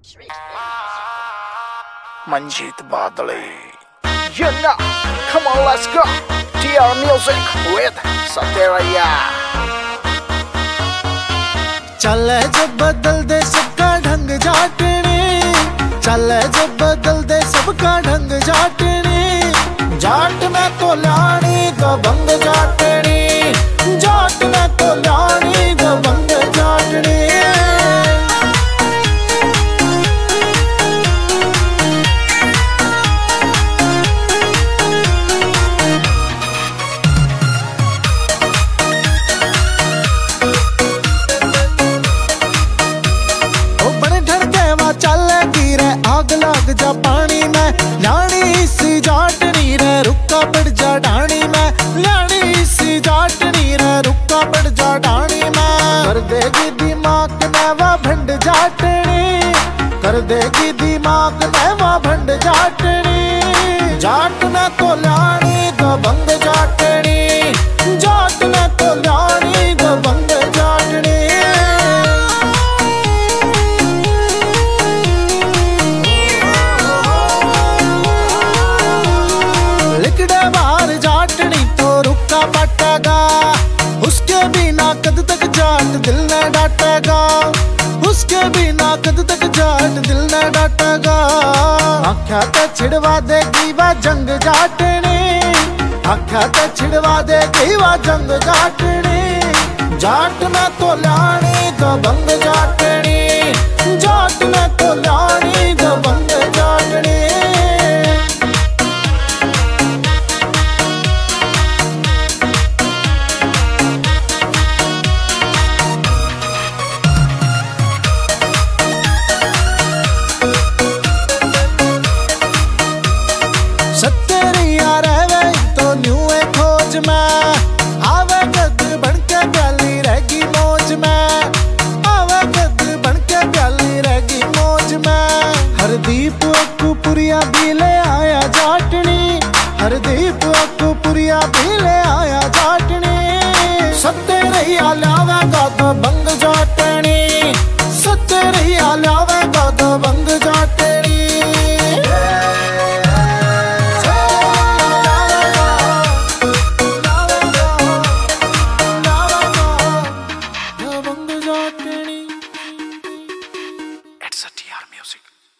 Manjeet Badale. You know, come on, let's go. TR Music with Sateraya. चले जब बदल दे सबका ढंग जाटने, चले जब बदल दे सबका ढंग जाटने, जाट में तो लानी दबंग जाटनी, जाट में तो लानी दबंग जाटनी। आग लग जा पानी में ल्याणी सी जाटनी रे, रुका पड़ जा ढाणी में ल्याणी सी जाटनी रे, रुका पड़ जा ढाणी में। कर देगी दिमाग में वह भंड जाटनी, कर देगी दिमाग में वह भंड जाटनी, जाट में तो ल्याणी दबंग जाटनी, जाट में तो ल्याणी दबंग जाटनी। बाहर जाटनी तो रुका पटेगा, उसके बिना कद तक जाट दिल न डाटेगा, उसके बिना कद तक जाट दिल न डाटेगा। आख्या ते छिड़वा देगी वह जंग जाटनी, आख्या ते छिड़वा देगी वह जंग जाटनी, जाट में तो ल्याणी दबंग जाटनी, जाट में तो ल्याणी दबंग जाटनी। सत्तरिया रहवे तो न्यूए खोज में, आवे गद बनके प्याली रहेगी मौज में, आवे गद बनके प्याली रहेगी मौज में। हरदीप अक्कूपुरिया भी ले आया जाटनी, हरदीप अक्कूपुरिया भी ले आया जाटनी, सत्तरिया लावेगा तो बंग